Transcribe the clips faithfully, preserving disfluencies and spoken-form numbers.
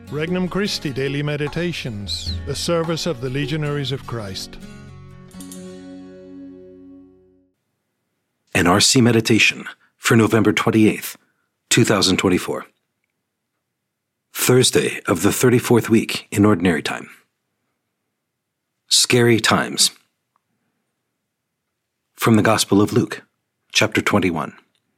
Regnum Christi Daily Meditations, the service of the Legionaries of Christ. An R C Meditation for November twenty-eighth, twenty twenty-four. Thursday of the thirty-fourth week in Ordinary Time. Scary Times. From the Gospel of Luke, chapter twenty-one.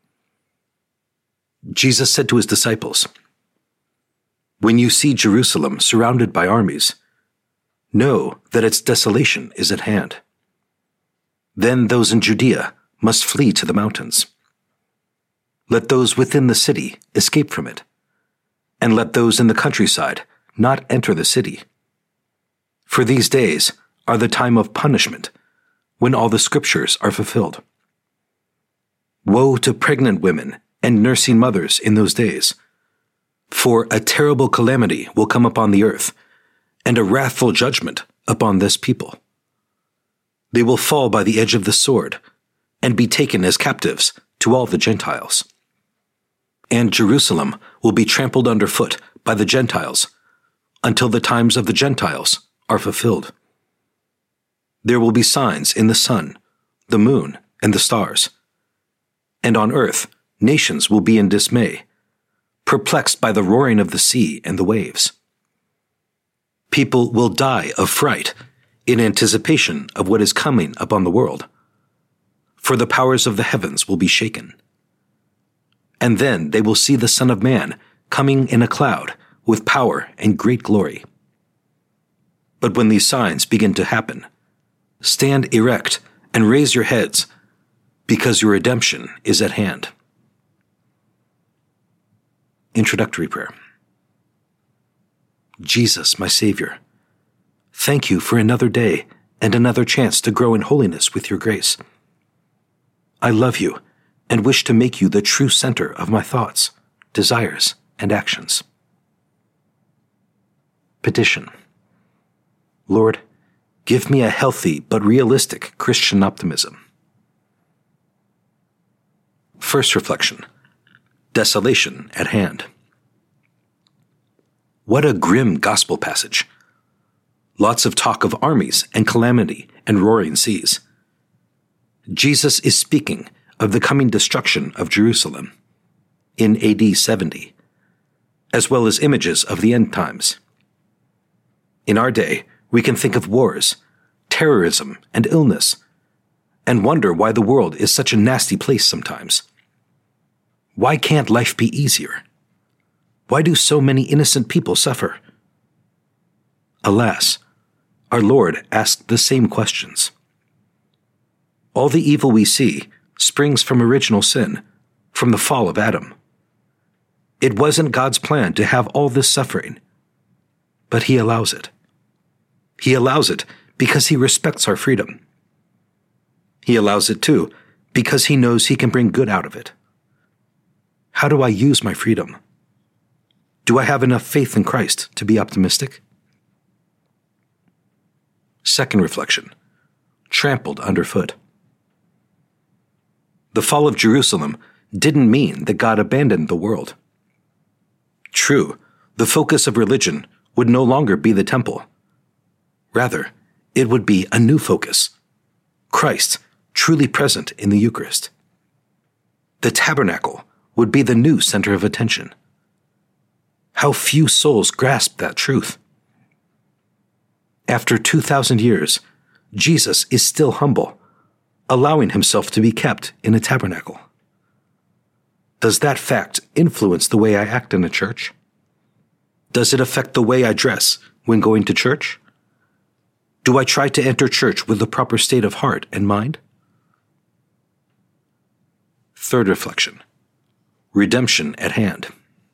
Jesus said to his disciples, "When you see Jerusalem surrounded by armies, know that its desolation is at hand. Then those in Judea must flee to the mountains. Let those within the city escape from it, and let those in the countryside not enter the city. For these days are the time of punishment, when all the scriptures are fulfilled. Woe to pregnant women and nursing mothers in those days! For a terrible calamity will come upon the earth, and a wrathful judgment upon this people. They will fall by the edge of the sword, and be taken as captives to all the Gentiles. And Jerusalem will be trampled underfoot by the Gentiles, until the times of the Gentiles are fulfilled. There will be signs in the sun, the moon, and the stars. And on earth nations will be in dismay, perplexed by the roaring of the sea and the waves. People will die of fright in anticipation of what is coming upon the world, for the powers of the heavens will be shaken. And then they will see the Son of Man coming in a cloud with power and great glory. But when these signs begin to happen, stand erect and raise your heads, because your redemption is at hand." Introductory Prayer. Jesus, my Savior, thank you for another day and another chance to grow in holiness with your grace. I love you and wish to make you the true center of my thoughts, desires, and actions. Petition. Lord, give me a healthy but realistic Christian optimism. First reflection. Desolation at hand. What a grim gospel passage. Lots of talk of armies and calamity and roaring seas. Jesus is speaking of the coming destruction of Jerusalem in A D seventy, as well as images of the end times. In our day, we can think of wars, terrorism, and illness, and wonder why the world is such a nasty place sometimes. Why can't life be easier? Why do so many innocent people suffer? Alas, our Lord asked the same questions. All the evil we see springs from original sin, from the fall of Adam. It wasn't God's plan to have all this suffering, but He allows it. He allows it because He respects our freedom. He allows it too because He knows He can bring good out of it. How do I use my freedom? Do I have enough faith in Christ to be optimistic? Second reflection. Trampled underfoot. The fall of Jerusalem didn't mean that God abandoned the world. True, the focus of religion would no longer be the temple. Rather, it would be a new focus. Christ, truly present in the Eucharist. The tabernacle would be the new center of attention. How few souls grasp that truth. After two thousand years, Jesus is still humble, allowing himself to be kept in a tabernacle. Does that fact influence the way I act in a church? Does it affect the way I dress when going to church? Do I try to enter church with the proper state of heart and mind? Third reflection. Redemption at hand.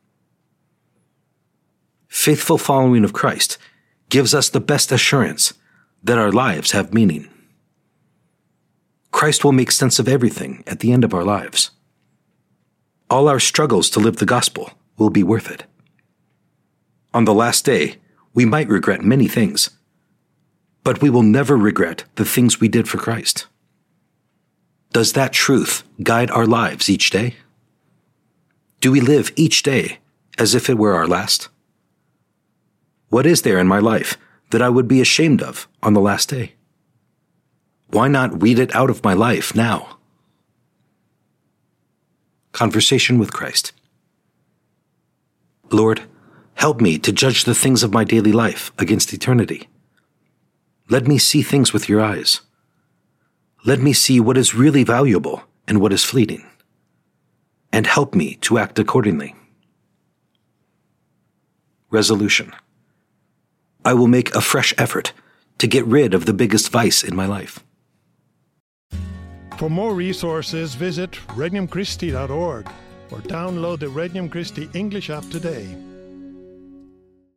Faithful following of Christ gives us the best assurance that our lives have meaning. Christ will make sense of everything at the end of our lives. All our struggles to live the gospel will be worth it. On the last day, we might regret many things, but we will never regret the things we did for Christ. Does that truth guide our lives each day? Do we live each day as if it were our last? What is there in my life that I would be ashamed of on the last day? Why not weed it out of my life now? Conversation with Christ. Lord, help me to judge the things of my daily life against eternity. Let me see things with your eyes. Let me see what is really valuable and what is fleeting, and help me to act accordingly. Resolution. I will make a fresh effort to get rid of the biggest vice in my life. For more resources, visit regnum christi dot org or download the Regnum Christi English app today.